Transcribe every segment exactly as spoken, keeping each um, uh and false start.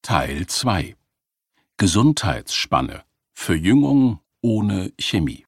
Teil zwei Gesundheitsspanne. Verjüngung ohne Chemie.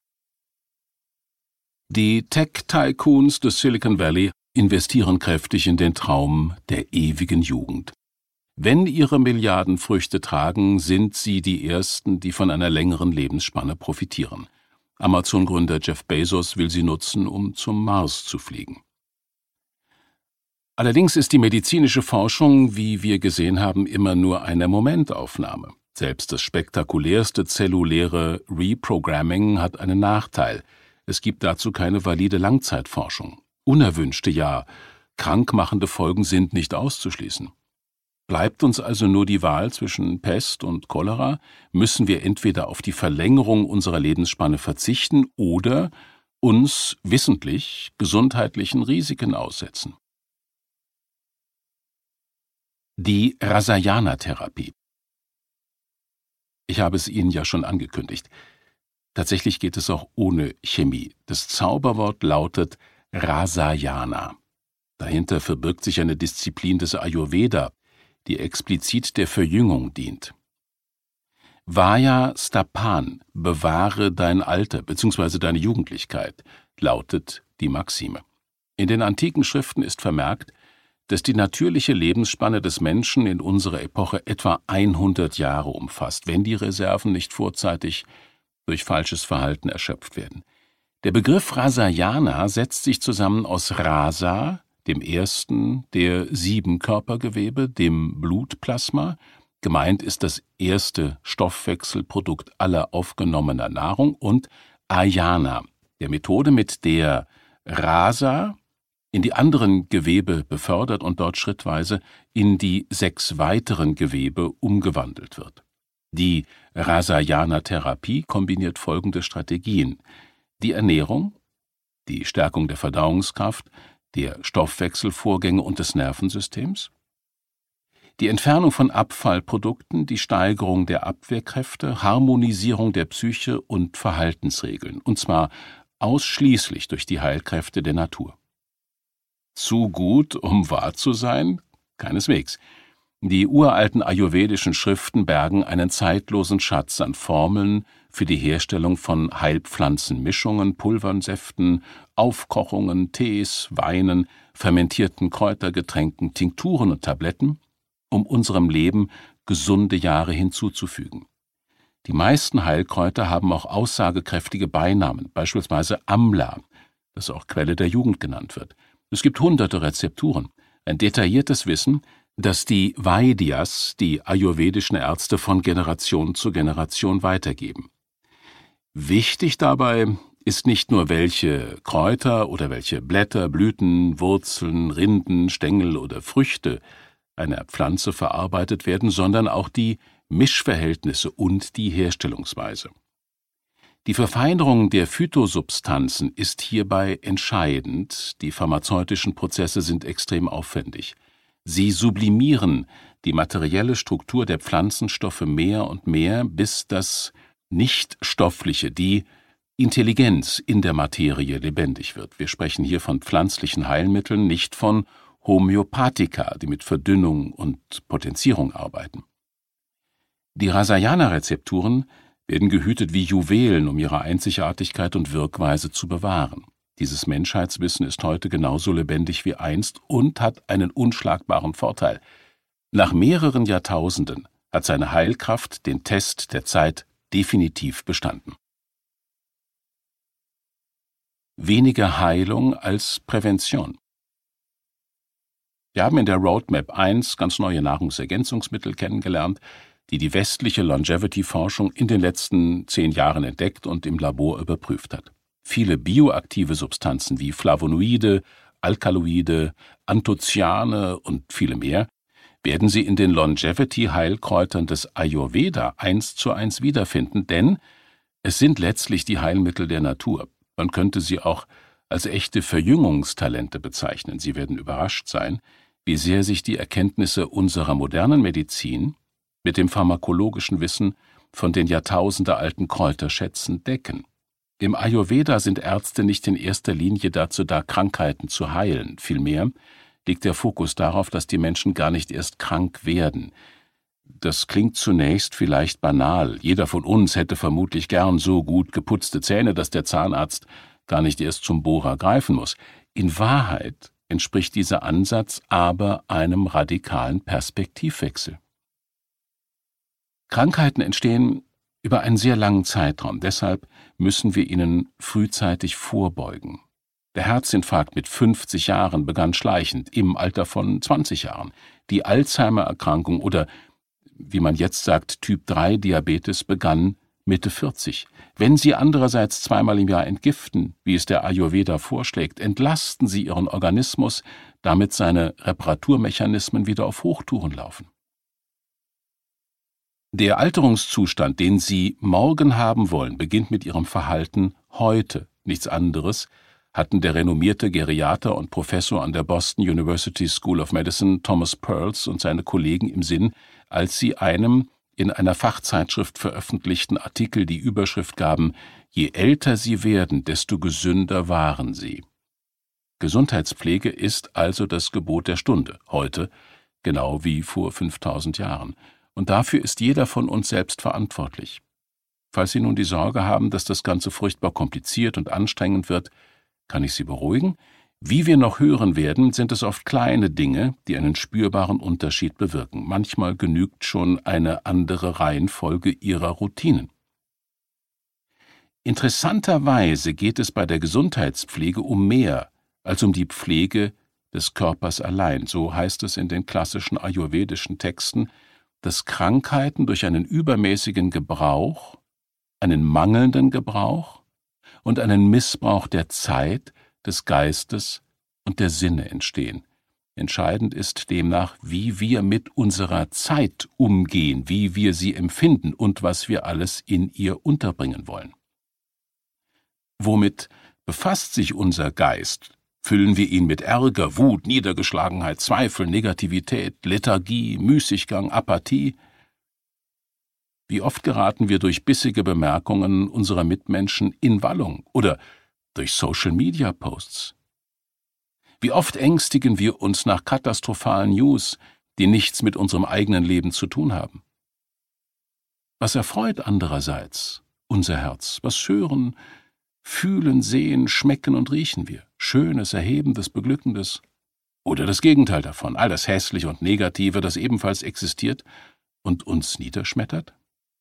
Die Tech-Tycoons des Silicon Valley investieren kräftig in den Traum der ewigen Jugend. Wenn ihre Milliarden Früchte tragen, sind sie die Ersten, die von einer längeren Lebensspanne profitieren. Amazon-Gründer Jeff Bezos will sie nutzen, um zum Mars zu fliegen. Allerdings ist die medizinische Forschung, wie wir gesehen haben, immer nur eine Momentaufnahme. Selbst das spektakulärste zelluläre Reprogramming hat einen Nachteil. Es gibt dazu keine valide Langzeitforschung. Unerwünschte, ja krankmachende Folgen sind nicht auszuschließen. Bleibt uns also nur die Wahl zwischen Pest und Cholera, müssen wir entweder auf die Verlängerung unserer Lebensspanne verzichten oder uns wissentlich gesundheitlichen Risiken aussetzen. Die Rasayana-Therapie. Ich habe es Ihnen ja schon angekündigt. Tatsächlich geht es auch ohne Chemie. Das Zauberwort lautet Rasayana. Dahinter verbirgt sich eine Disziplin des Ayurveda, die explizit der Verjüngung dient. Vaya Stapan, bewahre dein Alter bzw. deine Jugendlichkeit, lautet die Maxime. In den antiken Schriften ist vermerkt, dass die natürliche Lebensspanne des Menschen in unserer Epoche etwa hundert Jahre umfasst, wenn die Reserven nicht vorzeitig durch falsches Verhalten erschöpft werden. Der Begriff Rasayana setzt sich zusammen aus Rasa, dem ersten der sieben Körpergewebe, dem Blutplasma. Gemeint ist das erste Stoffwechselprodukt aller aufgenommener Nahrung, und Ayana, der Methode, mit der Rasa in die anderen Gewebe befördert und dort schrittweise in die sechs weiteren Gewebe umgewandelt wird. Die Rasayana-Therapie kombiniert folgende Strategien: die Ernährung, die Stärkung der Verdauungskraft, der Stoffwechselvorgänge und des Nervensystems, die Entfernung von Abfallprodukten, die Steigerung der Abwehrkräfte, Harmonisierung der Psyche und Verhaltensregeln, und zwar ausschließlich durch die Heilkräfte der Natur. Zu gut, um wahr zu sein? Keineswegs. Die uralten ayurvedischen Schriften bergen einen zeitlosen Schatz an Formeln für die Herstellung von Heilpflanzenmischungen, Pulvern, Säften, Aufkochungen, Tees, Weinen, fermentierten Kräutergetränken, Tinkturen und Tabletten, um unserem Leben gesunde Jahre hinzuzufügen. Die meisten Heilkräuter haben auch aussagekräftige Beinamen, beispielsweise Amla, das auch Quelle der Jugend genannt wird. Es gibt hunderte Rezepturen, ein detailliertes Wissen, das die Vaidyas, die ayurvedischen Ärzte, von Generation zu Generation weitergeben. Wichtig dabei ist nicht nur, welche Kräuter oder welche Blätter, Blüten, Wurzeln, Rinden, Stängel oder Früchte einer Pflanze verarbeitet werden, sondern auch die Mischverhältnisse und die Herstellungsweise. Die Verfeinerung der Phytosubstanzen ist hierbei entscheidend. Die pharmazeutischen Prozesse sind extrem aufwendig. Sie sublimieren die materielle Struktur der Pflanzenstoffe mehr und mehr, bis das Nichtstoffliche, die Intelligenz in der Materie lebendig wird. Wir sprechen hier von pflanzlichen Heilmitteln, nicht von Homöopathika, die mit Verdünnung und Potenzierung arbeiten. Die Rasayana-Rezepturen werden gehütet wie Juwelen, um ihre Einzigartigkeit und Wirkweise zu bewahren. Dieses Menschheitswissen ist heute genauso lebendig wie einst und hat einen unschlagbaren Vorteil. Nach mehreren Jahrtausenden hat seine Heilkraft den Test der Zeit definitiv bestanden. Weniger Heilung als Prävention. Wir haben in der Roadmap eins ganz neue Nahrungsergänzungsmittel kennengelernt, die die westliche Longevity-Forschung in den letzten zehn Jahren entdeckt und im Labor überprüft hat. Viele bioaktive Substanzen wie Flavonoide, Alkaloide, Anthocyane und viele mehr werden Sie in den Longevity-Heilkräutern des Ayurveda eins zu eins wiederfinden, denn es sind letztlich die Heilmittel der Natur. Man könnte sie auch als echte Verjüngungstalente bezeichnen. Sie werden überrascht sein, wie sehr sich die Erkenntnisse unserer modernen Medizin mit dem pharmakologischen Wissen von den jahrtausendealten Kräuterschätzen decken. Im Ayurveda sind Ärzte nicht in erster Linie dazu da, Krankheiten zu heilen. Vielmehr liegt der Fokus darauf, dass die Menschen gar nicht erst krank werden. Das klingt zunächst vielleicht banal. Jeder von uns hätte vermutlich gern so gut geputzte Zähne, dass der Zahnarzt gar nicht erst zum Bohrer greifen muss. In Wahrheit entspricht dieser Ansatz aber einem radikalen Perspektivwechsel. Krankheiten entstehen über einen sehr langen Zeitraum, deshalb müssen wir ihnen frühzeitig vorbeugen. Der Herzinfarkt mit fünfzig Jahren begann schleichend, im Alter von zwanzig Jahren. Die Alzheimer-Erkrankung oder, wie man jetzt sagt, Typ drei Diabetes begann Mitte vierzig. Wenn Sie andererseits zweimal im Jahr entgiften, wie es der Ayurveda vorschlägt, entlasten Sie Ihren Organismus, damit seine Reparaturmechanismen wieder auf Hochtouren laufen. Der Alterungszustand, den Sie morgen haben wollen, beginnt mit Ihrem Verhalten heute. Nichts anderes hatten der renommierte Geriater und Professor an der Boston University School of Medicine Thomas Perls und seine Kollegen im Sinn, als sie einem in einer Fachzeitschrift veröffentlichten Artikel die Überschrift gaben: Je älter Sie werden, desto gesünder waren Sie. Gesundheitspflege ist also das Gebot der Stunde, heute genau wie vor fünftausend Jahren. Und dafür ist jeder von uns selbst verantwortlich. Falls Sie nun die Sorge haben, dass das Ganze furchtbar kompliziert und anstrengend wird, kann ich Sie beruhigen. Wie wir noch hören werden, sind es oft kleine Dinge, die einen spürbaren Unterschied bewirken. Manchmal genügt schon eine andere Reihenfolge Ihrer Routinen. Interessanterweise geht es bei der Gesundheitspflege um mehr als um die Pflege des Körpers allein. So heißt es in den klassischen ayurvedischen Texten, dass Krankheiten durch einen übermäßigen Gebrauch, einen mangelnden Gebrauch und einen Missbrauch der Zeit, des Geistes und der Sinne entstehen. Entscheidend ist demnach, wie wir mit unserer Zeit umgehen, wie wir sie empfinden und was wir alles in ihr unterbringen wollen. Womit befasst sich unser Geist? Füllen wir ihn mit Ärger, Wut, Niedergeschlagenheit, Zweifel, Negativität, Lethargie, Müßiggang, Apathie? Wie oft geraten wir durch bissige Bemerkungen unserer Mitmenschen in Wallung oder durch Social-Media-Posts? Wie oft ängstigen wir uns nach katastrophalen News, die nichts mit unserem eigenen Leben zu tun haben? Was erfreut andererseits unser Herz? Was hören, fühlen, sehen, schmecken und riechen wir? Schönes, Erhebendes, Beglückendes? Oder das Gegenteil davon, all das Hässliche und Negative, das ebenfalls existiert und uns niederschmettert?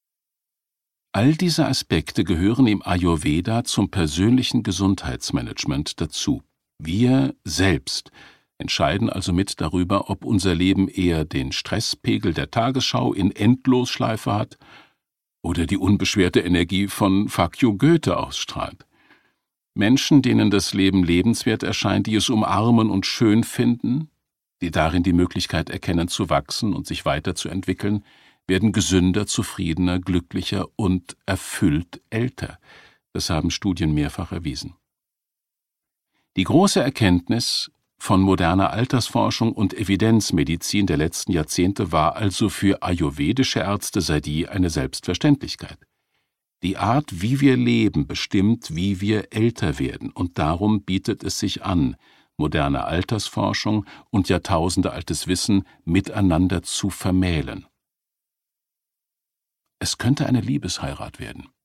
All diese Aspekte gehören im Ayurveda zum persönlichen Gesundheitsmanagement dazu. Wir selbst entscheiden also mit darüber, ob unser Leben eher den Stresspegel der Tagesschau in Endlosschleife hat oder die unbeschwerte Energie von Fuck you Goethe ausstrahlt. Menschen, denen das Leben lebenswert erscheint, die es umarmen und schön finden, die darin die Möglichkeit erkennen zu wachsen und sich weiterzuentwickeln, werden gesünder, zufriedener, glücklicher und erfüllt älter. Das haben Studien mehrfach erwiesen. Die große Erkenntnis von moderner Altersforschung und Evidenzmedizin der letzten Jahrzehnte war also für ayurvedische Ärzte seit je eine Selbstverständlichkeit. Die Art, wie wir leben, bestimmt, wie wir älter werden, und darum bietet es sich an, moderne Altersforschung und jahrtausendealtes Wissen miteinander zu vermählen. Es könnte eine Liebesheirat werden.